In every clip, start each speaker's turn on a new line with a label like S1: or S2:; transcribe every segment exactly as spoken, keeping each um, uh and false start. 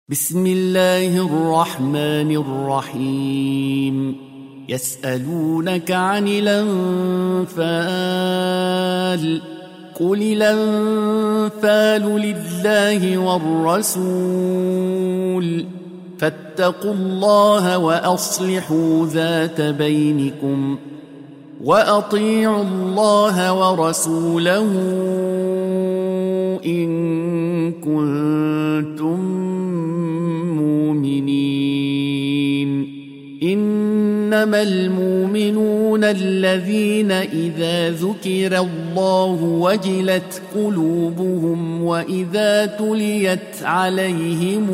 S1: بسم الله الرحمن الرحيم. يسألونك عن الأنفال قل الأنفال لله والرسول فاتقوا الله وأصلحوا ذات بينكم وأطيعوا الله ورسوله إن كنتم مؤمنين. إنما المؤمنون الذين إذا ذكر الله وجلت قلوبهم وإذا تليت عليهم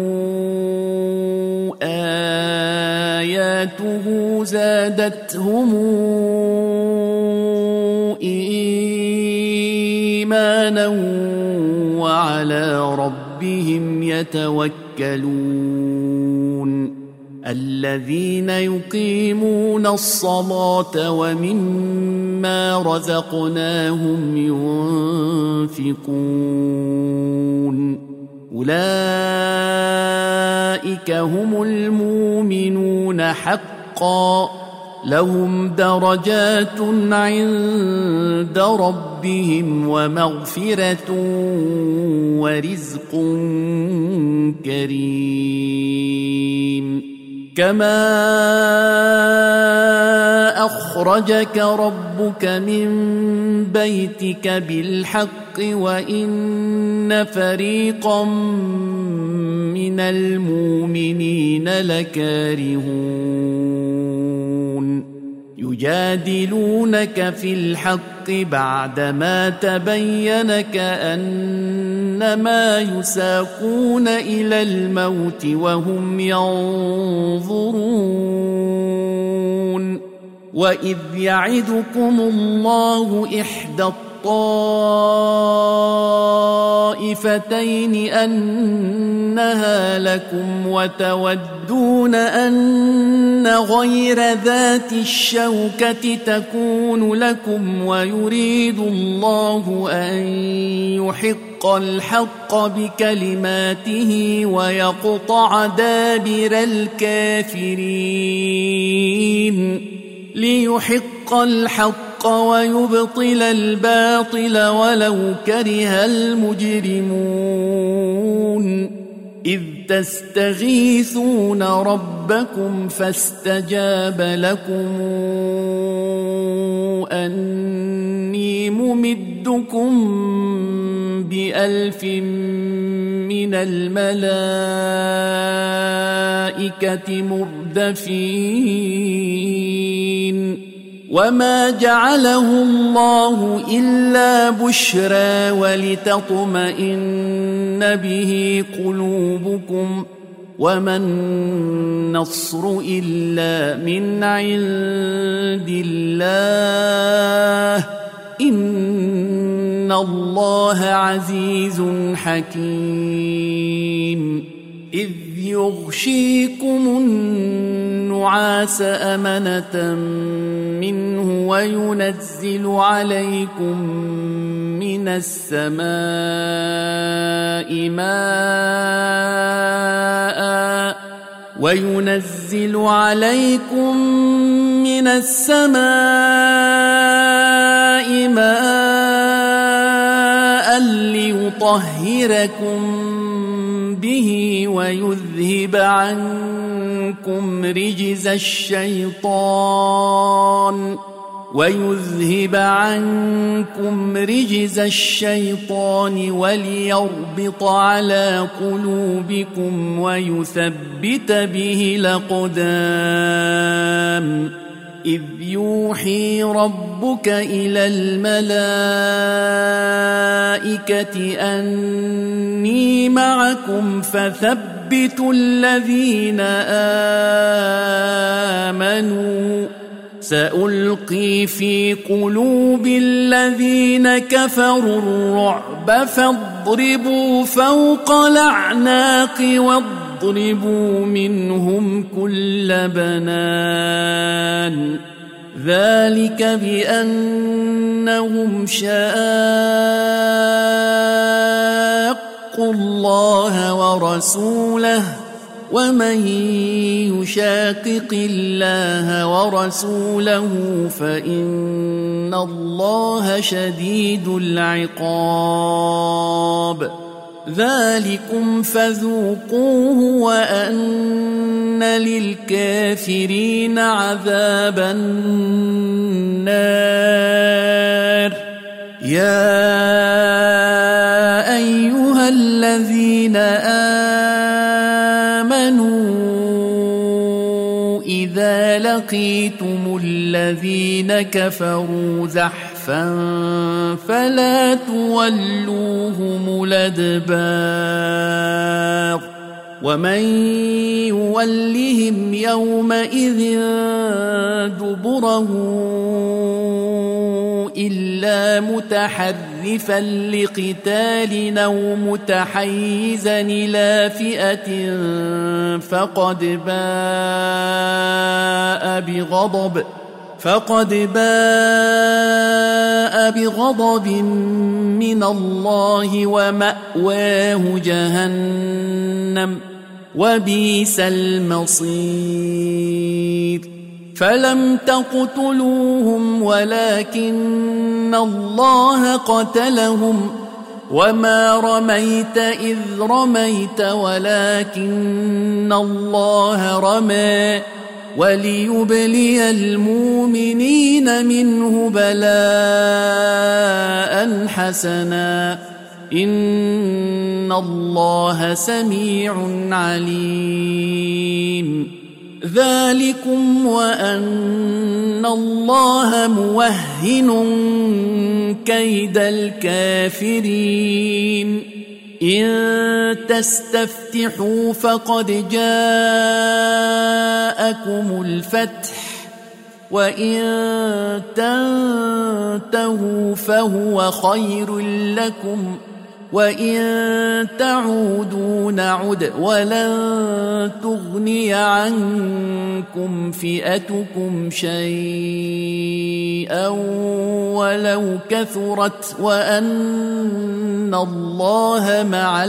S1: آياته زادتهم إيمانا وعلى ربهم يتوكلون. الذين يقيمون الصلاة ومما رزقناهم ينفقون أولئك هم المؤمنون حقا لهم درجات عند ربهم ومغفرة ورزق كريم. كما أخرجك ربك من بيتك بالحق وإن فريقا من المؤمنين لكارهون يجادلونك في الحق بعدما تبين كأنما يساقون إلى الموت وهم ينظرون. وإذ يعدكم الله إحدى الطائفتين أنها لكم وتودون أن غير ذات الشوكة تكون لكم ويريد الله أن يحق الحق بكلماته ويقطع دابر الكافرين ليحق الحق ويبطل الباطل ولو كره المجرمون. إذ تستغيثون ربكم فاستجاب لكم أني ممدكم بألف من الملائكة مردفين. وما جعله الله إلا بشرى ولتطمئن به قلوبكم وما النصر إلا من عند الله إن الله عزيز حكيم. إذ يغشيكم النعاس أمنة منه وينزل عليكم من السماء ماء وينزل عليكم من السماء ماء ليطهركم به ويذهب عنكم رجز الشيطان ويذهب عنكم رجز الشيطان وليربط على قلوبكم ويثبت به الأقدام. إذ يوحي ربك إلى الملائكة أني معكم فثبتوا الذين آمنوا سألقي في قلوب الذين كفروا الرعب فاضربوا فوق الأعناق واضربوا منهم كل بنان. ذلك بأنهم شاقوا واتقوا الله ورسوله ومن يشاقق الله ورسوله فإن الله شديد العقاب ذلكم فذوقوه وأن للكافرين عذاب النار يا أيها الذين آمنوا إذا لقيتم الذين كفروا زحفا فلا تولوهم الأدبار ومن يولهم يومئذ دبره إلا متحرفا لقتال أو متحيزا إلى فئة فقد باء بغضب فقد باء بغضب من الله ومأواه جهنم وبئس المصير فلم تقتلوهم ولكن الله قتلهم وما رميت إذ رميت ولكن الله رمى وليبلي المؤمنين منه بلاء حسنا إن الله سميع عليم ذلكم وأن الله موهن كيد الكافرين إن تستفتحوا فقد جاءكم الفتح وإن تنتهوا فهو خير لكم وإن تعودوا نعد ولن تغني عنكم فئتكم شيئا ولو كثرت وأن الله مع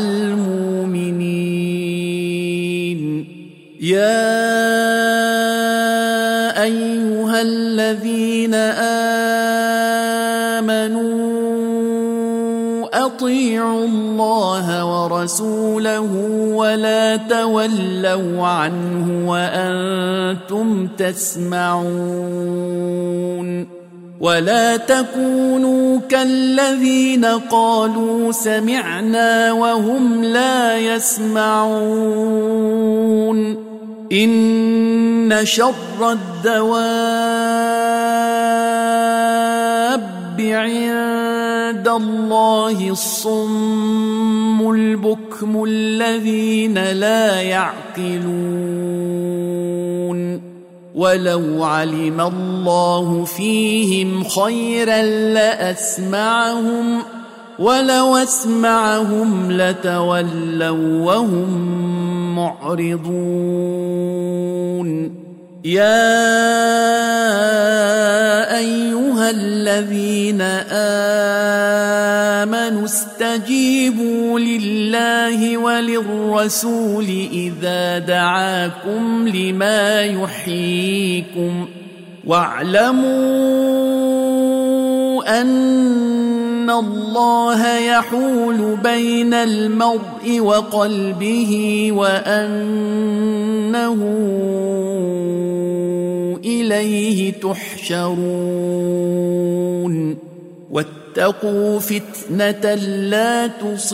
S1: المؤمنين يا أيها الذين آمنوا أطيعوا الله ورسوله ولا تولوا عنه وأنتم تسمعون ولا تكونوا كالذين قالوا سمعنا وهم لا يسمعون إن شر الدواب عند الله الصم البكم الذين لا يعقلون ولو علم الله فيهم خيرا لأسمعهم ولو أسمعهم لتولوا وهم معرضون يا أيها الذين آمنوا استجيبوا لله وللرسول إذا دعاكم لما يحييكم واعلموا أن الله يحول بين المرء وقلبه وأنه إليه تحشرون واتقوا فتنة لا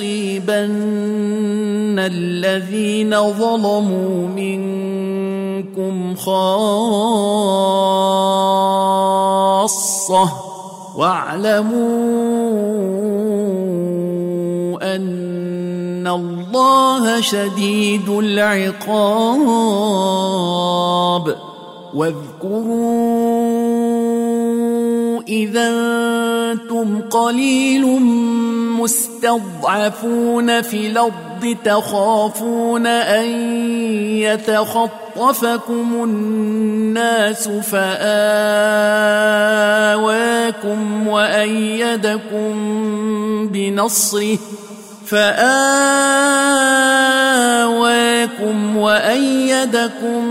S1: تصيبن الذين ظلموا منكم خاصة واعلموا أن الله شديد العقاب واذكروا إذا أنتم قليل مستضعفون في الأرض تخافون أن يتخطفكم الناس فآواكم وأيدكم بنصره فآواكم وأيدكم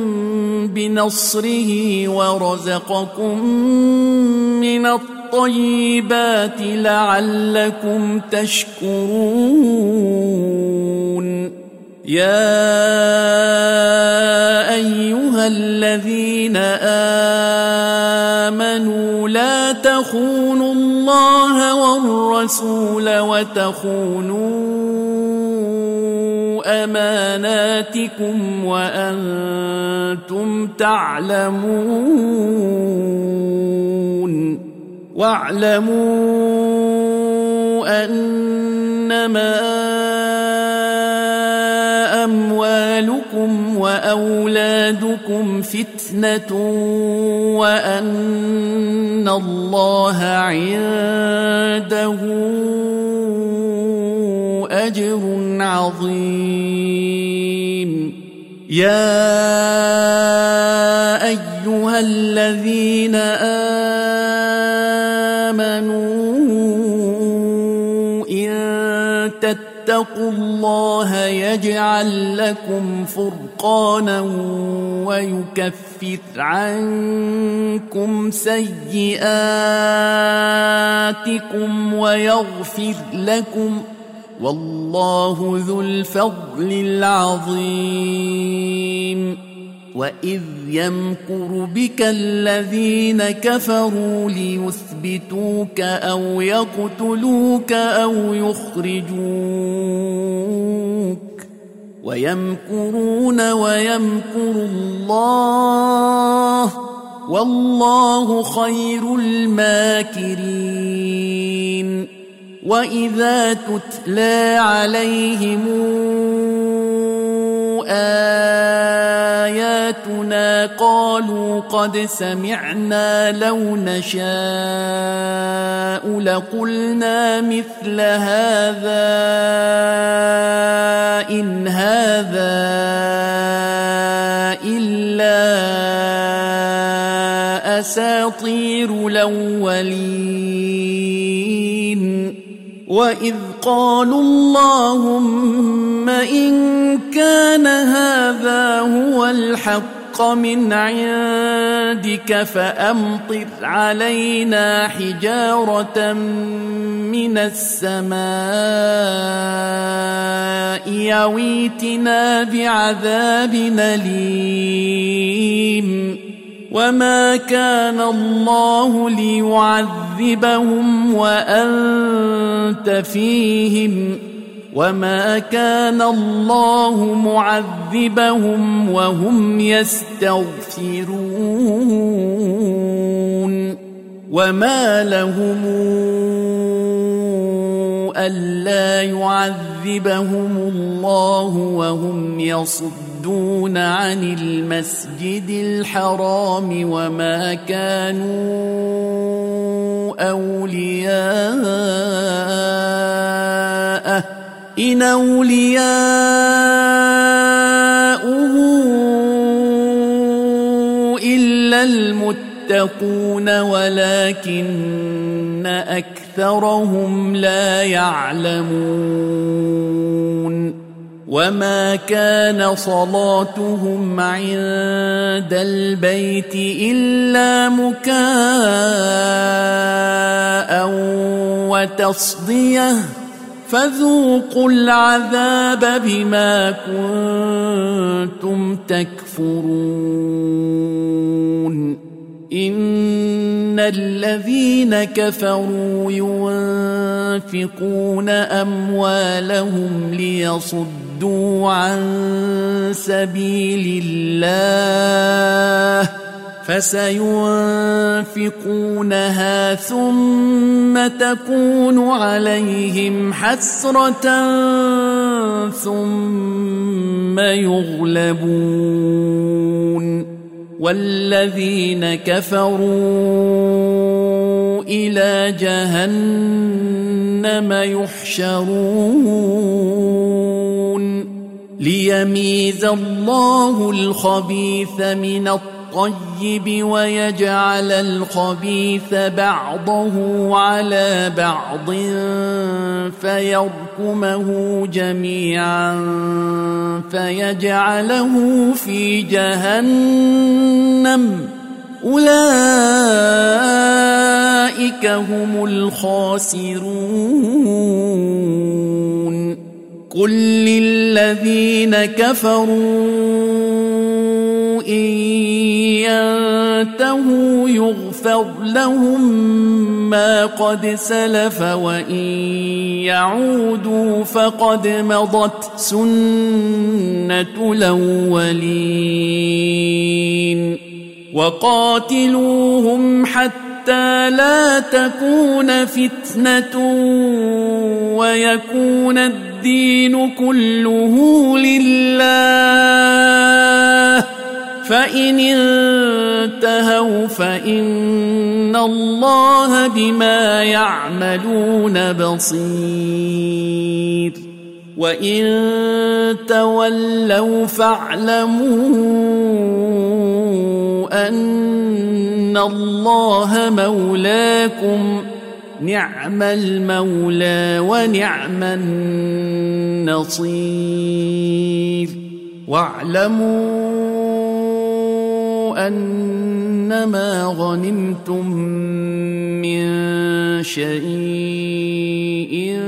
S1: بنصره ورزقكم من الطيبات لعلكم تشكرون يا أيها الذين آمنوا لا تخونوا الله والرسول وتخونوا أماناتكم وأنتم تعلمون واعلموا أنما أموالكم وأولادكم فتنة وأن الله عنده أجر عظيم يا أيها الذين آمنوا إن تتقوا الله يجعل لكم فرقانا ويكفر عنكم سيئاتكم ويغفر لكم والله ذو الفضل العظيم وإذ يمكر بك الذين كفروا ليثبتوك أو يقتلوك أو يخرجوك ويمكرون ويمكر الله والله خير الماكرين وإذا تتلى عليهم آياتنا قالوا قد سمعنا لو نشاء لقلنا مثل هذا إن هذا إلا أساطير الأولين وإذ قالوا اللهم إن كان هذا هو الحق من عندك فأمطر علينا حجارة من السماء أو ائتنا بعذاب أليم وما كان الله ليعذبهم وأنت فيهم وما كان الله معذبهم وهم يستغفرون وما لهم ألا يعذبهم الله وهم يصدون عن المسجد الحرام وما كانوا أولياءه إن أولياؤه إلا المتقون ولكن أكثرهم لا يعلمون وما كان صلاتهم عند البيت إلا مكاء وتصديه فذوقوا العذاب بما كنتم تكفرون إن الذين كفروا ينفقون أموالهم ليصدوا عن سبيل الله فسينفقونها ثم تكون عليهم حسرة ثم يغلبون والذين كفروا إلى جهنم يحشرون ليميز الله الخبيث من الطيب الطيب ويجعل الخبيث بعضه على بعض فيركمه جميعا فيجعله في جهنم أولئك هم الخاسرون قل للذين كفروا إن ينتهوا يغفر لهم ما قد سلف وإن يعودوا فقد مضت سنة الأولين وقاتلوهم حتى لا تكون فتنة ويكون الدين كله لله فإن انتهوا فإن الله بما يعملون بصير وإن تولوا فاعلموا أن الله مولاكم نعم المولى ونعم النصير واعلموا أنما غنمتم من شيء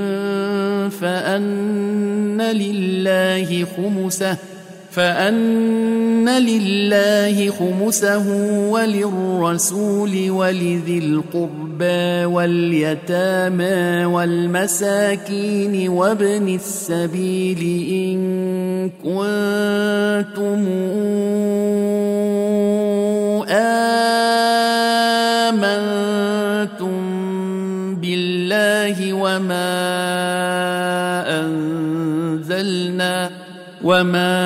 S1: فأن لله خمسه فأن لله خمسه وللرسول ولذي القربى واليتامى والمساكين وابن السبيل إن كنتم آمنتم بالله وما أنزلنا وما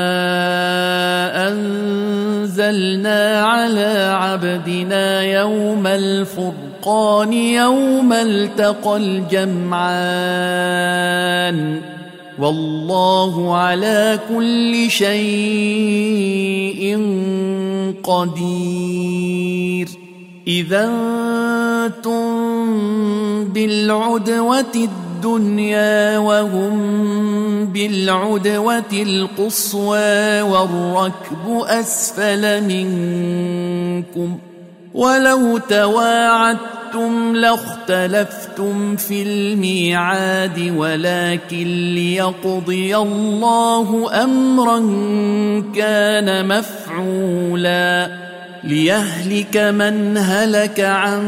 S1: أنزلنا على عبدنا يوم الفرقان يوم التقى الجمعان والله على كل شيء قدير إذا أنتم بالعدوة الدنيا وهم بالعدوة القصوى والركب أسفل منكم ولو تواعدتم لاختلفتم في الميعاد ولكن ليقضي الله أمرا كان مفعولا ليهلك من هلك عن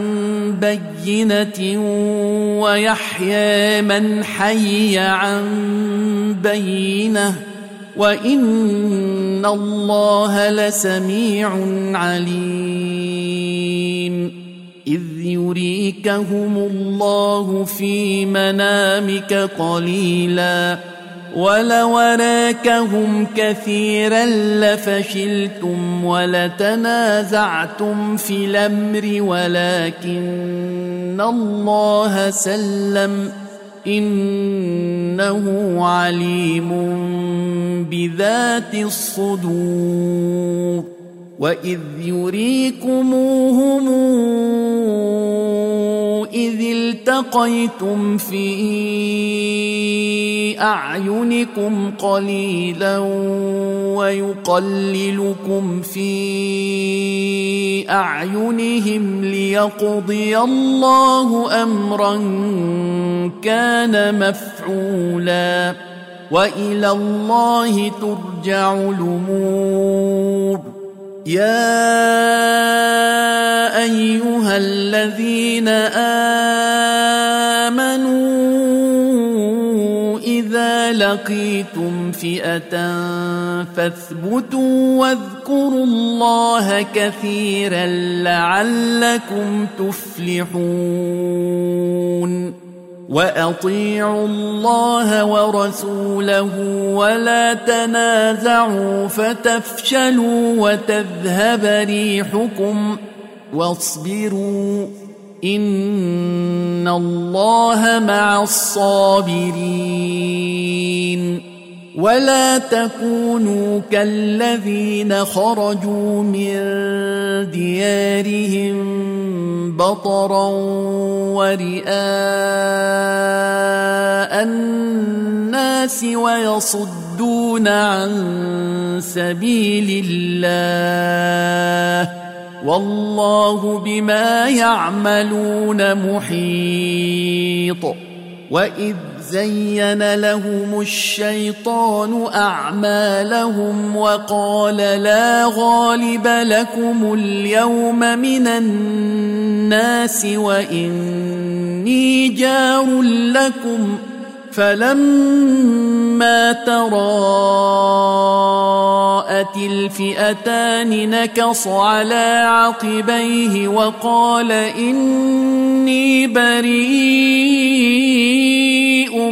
S1: بينة ويحيى من حي عن بينة وإن الله لسميع عليم إذ يريكهم الله في منامك قليلا ولو أراكهم كثيرا لفشلتم ولتنازعتم في الأمر ولكن الله سلم إنه عليم بذات الصدور وإذ يريكموهم إذ التقيتم في أعينكم قليلا ويقللكم في أعينهم ليقضي الله أمرا كان مفعولا وإلى الله ترجع الأمور يا أيها الذين آمنوا إذا لقيتم فئة فاثبتوا واذكروا الله كثيرا لعلكم تفلحون وأطيعوا الله ورسوله ولا تنازعوا فتفشلوا وتذهب ريحكم واصبروا إن الله مع الصابرين ولا تكونوا كالذين خرجوا من ديارهم بطرا ورئاء الناس ويصدون عن سبيل الله والله بما يعملون محيط. وإذ زين لهم الشيطان أعمالهم وقال لا غالب لكم اليوم من الناس وإني جار لكم فلما تراءت الفئتان نكص على عقبيه وقال إني بريء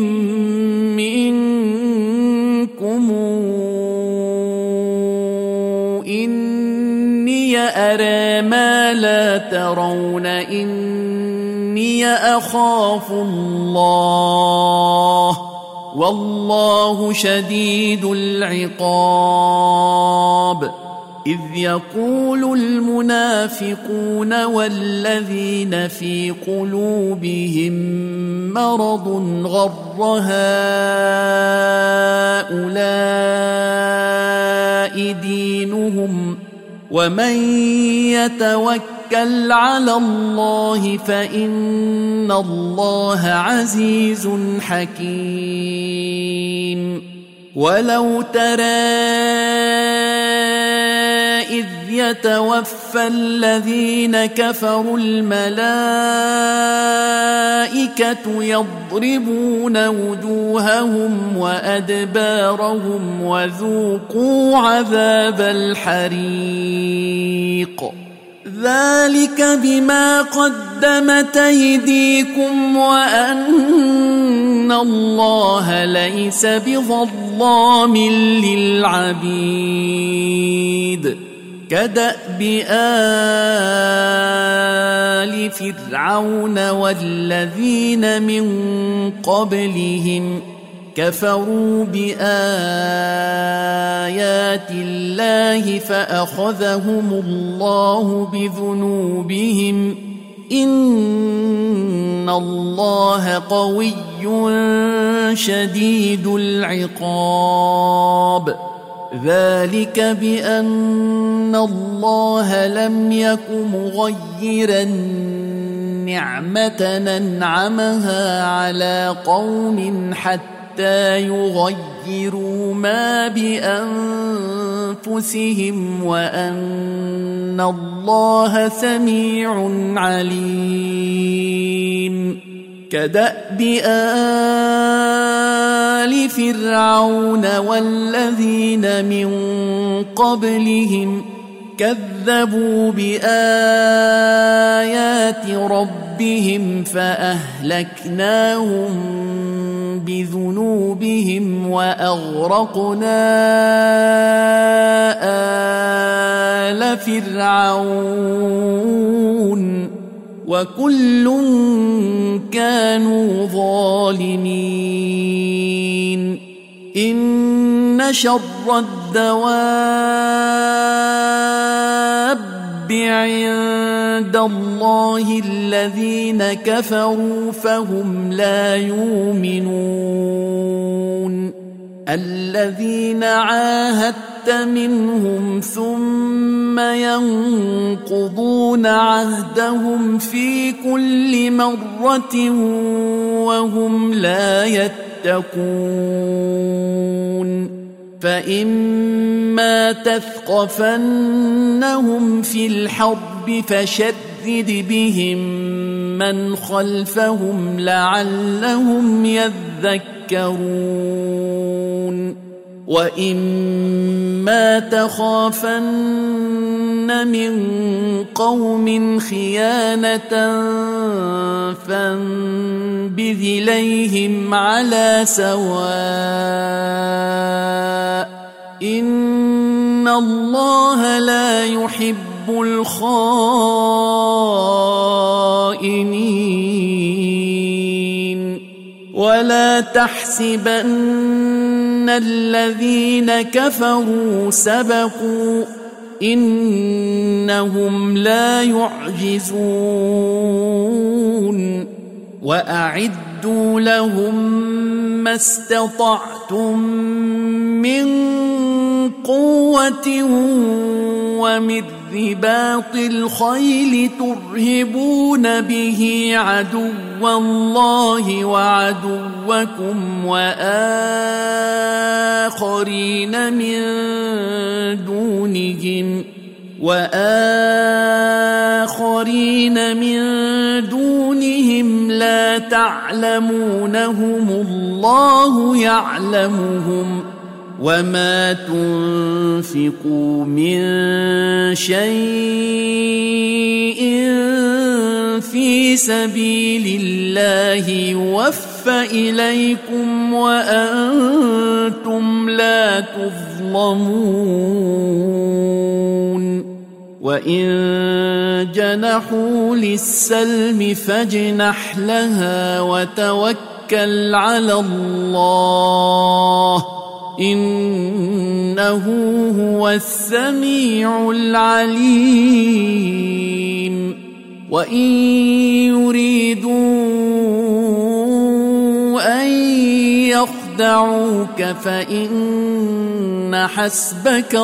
S1: منكم إني أرى ما لا ترون إني أخاف الله والله شديد العقاب. إذ يقول المنافقون والذين في قلوبهم مرض غر هؤلاء دينهم ومن يتوكل على الله فإن الله عزيز حكيم. ولو ترى إذ يتوفى الذين كفروا الملائكة يضربون وجوههم وأدبارهم وذوقوا عذاب الحريق ذلك بما قدمت أيديكم وأن الله ليس بظلام للعبيد. كدأب آل فرعون والذين من قبلهم كفروا بآيات الله فأخذهم الله بذنوبهم إن الله قوي شديد العقاب. ذلك بأن الله لم يك مغيرا نعمة أنعمها على قوم حتى يغيروا ما بأنفسهم وأن الله سميع عليم. كدأب آل فرعون والذين من قبلهم كذبوا بآيات ربهم فأهلكناهم بذنوبهم وأغرقنا آل فرعون وكل كانوا ظالمين. إن شر الدواب عند الله الذين كفروا فهم لا يؤمنون. الذين عاهدت منهم ثم ينقضون عهدهم في كل مرة وهم لا يتقون. فإما تثقفنهم في الحرب فشدد بهم من خلفهم لعلهم يذكرون. وإما تخافن من قوم خيانة فانبذ إليهم على سواء إن الله لا يحب الخائنين. ولا تحسبن الذين كفروا سبقوا إنهم لا يعجزون وأعدوا لهم ما استطعتم من قوة ومن رباط الخيل ترهبون به عدو الله وعدوكم وآخرين من دونهم وآخرين من دونهم لا تعلمونهم الله يعلمهم وما تنفقوا من شيء في سبيل الله يوفى إليكم وأنتم لا تظلمون وإن جنحوا للسلم فاجنح لها وتوكل على الله إنه هو السميع العليم وإن يريدوا أن يخدعوك فإن حسبك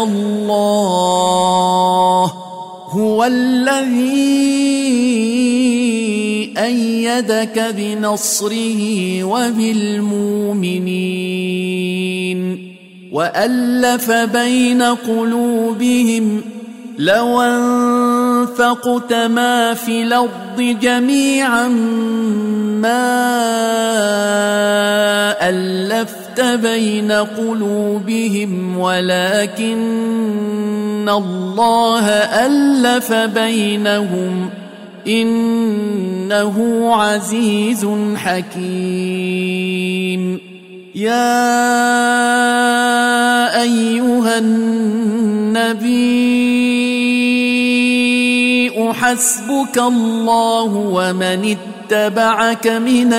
S1: الله هو الذي أيدك بنصره وبالمؤمنين وألف بين قلوبهم لو أنفقت ما في الأرض جميعا ما ألفت بين قلوبهم ولكن الله ألف بينهم إنه عزيز حكيم يا أيها النبي حسبك الله ومن اتبعك من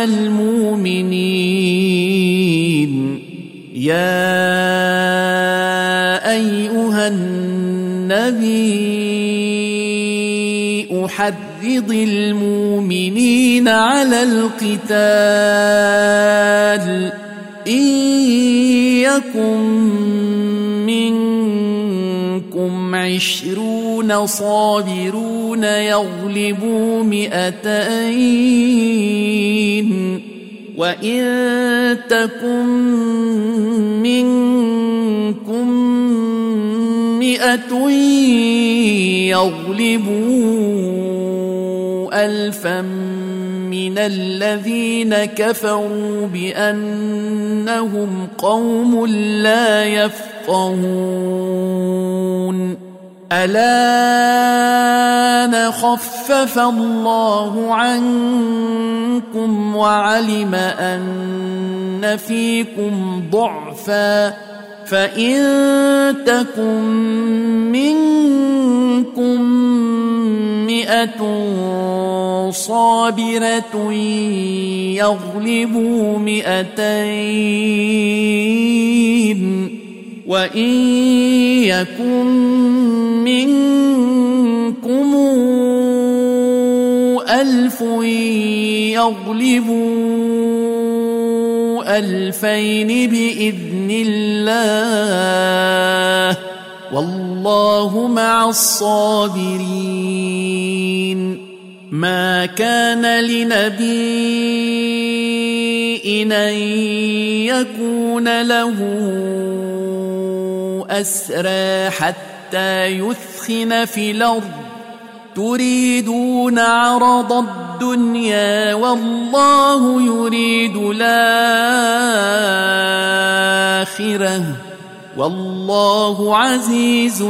S1: المؤمنين يا أيها النبي حرض المؤمنين على القتال إن يكن منكم عشرون صابرون يغلبوا مئتين وإن تكن منكم مئة يغلبوا ألفا من الذين كفروا بأنهم قوم لا يفقهون الآن خفف الله عنكم وعلم أن فيكم ضعفا فإن تكن منكم مئة صابرة يغلبوا مئتين وإن يكن منكم ألف يغلبوا ألفين بإذن الله والله مع الصابرين ما كان لنبي أن يكون له أسرى حتى يثخن في الأرض تريدون عرض الدنيا والله يريد الآخرة والله عزيز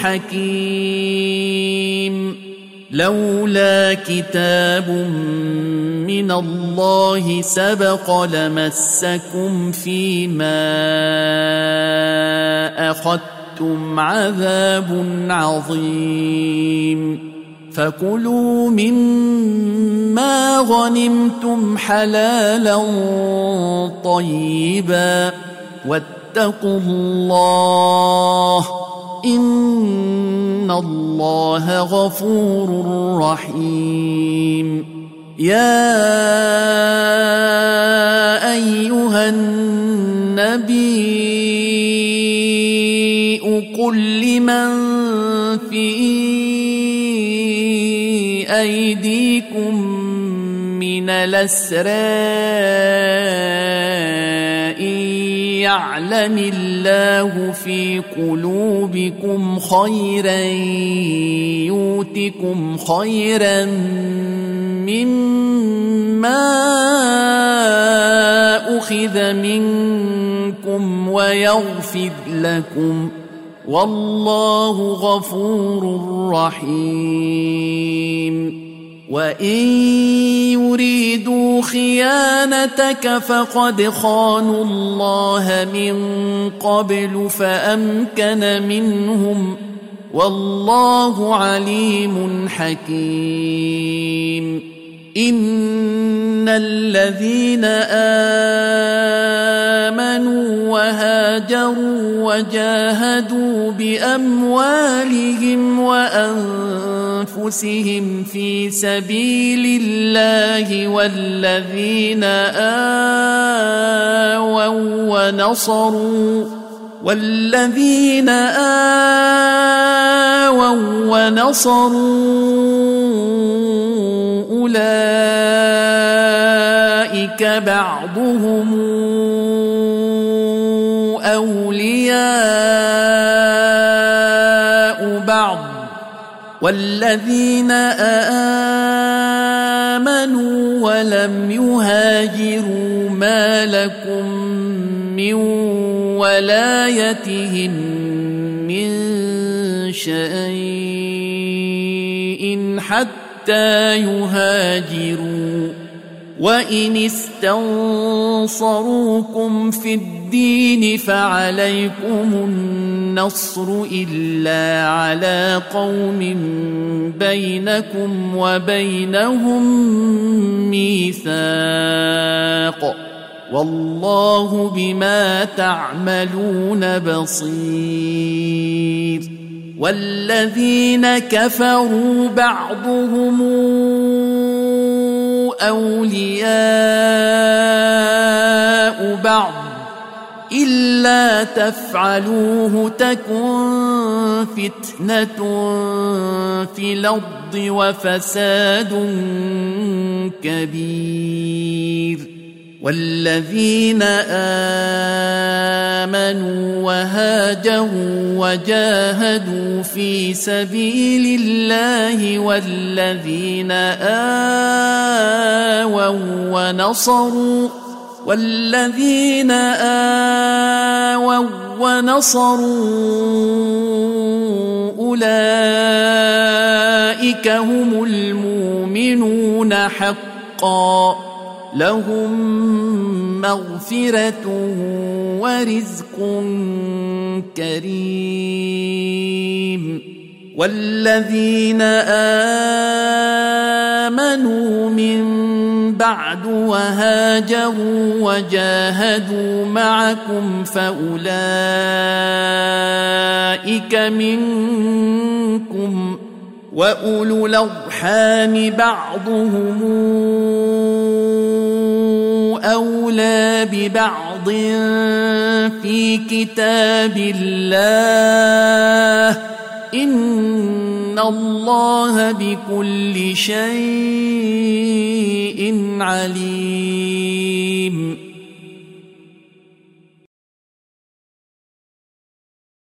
S1: حكيم لولا كتاب من الله سبق لمسكم فيما أخذتم عذاب عظيم فكلوا مما غنمتم حلالا طيبا واتقوا الله إن الله غفور رحيم. يا أيها النبي قل لمن في أيديكم من الأسرى إن يعلم الله في قلوبكم خيرا يؤتكم خيرا مما أخذ منكم ويغفر لكم والله غفور رحيم. وإن يريدوا خيانتك فقد خانوا الله من قبل فأمكن منهم والله عليم حكيم. إن الذين آمنوا وهاجروا وجاهدوا بأموالهم وأنفسهم في سبيل الله والذين آووا ونصروا والذين آووا ونصروا أولئك بعضهم أولياء بعض والذين آمنوا ولم يهاجروا ما لكم من ولايتهم من شيء حتى يهاجروا وإن استنصروكم في الدين فعليكم النصر إلا على قوم بينكم وبينهم ميثاق والله بما تعملون بصير. والذين كفروا بعضهم أولياء بعض إلا تفعلوه تكن فتنة في الأرض وفساد كبير. والذين آمنوا وهاجروا وجاهدوا في سبيل الله والذين آووا ونصروا والذين آووا ونصروا أولئك هم المؤمنون حقا لهم مغفرة ورزق كريم. والذين آمنوا من بعد وهاجروا وجاهدوا معكم فأولئك منكم وأولو الأرحام بعضهم أولى ببعض في كتاب الله إن الله بكل شيء عليم.